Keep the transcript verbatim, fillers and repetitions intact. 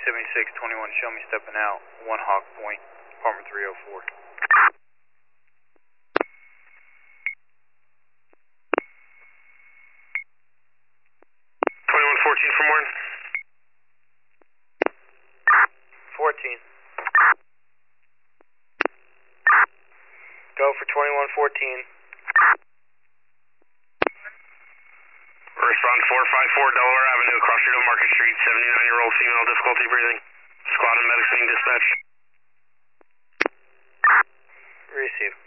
seventy-six twenty-one, show me stepping out, one Hawk Point, apartment three oh four. twenty-one fourteen for more. fourteen. Go for twenty-one fourteen. Respond four five four Delaware Avenue, across street of Market Street, seventy-nine-year-old female, difficulty breathing. Squad and medics being dispatched. Receive.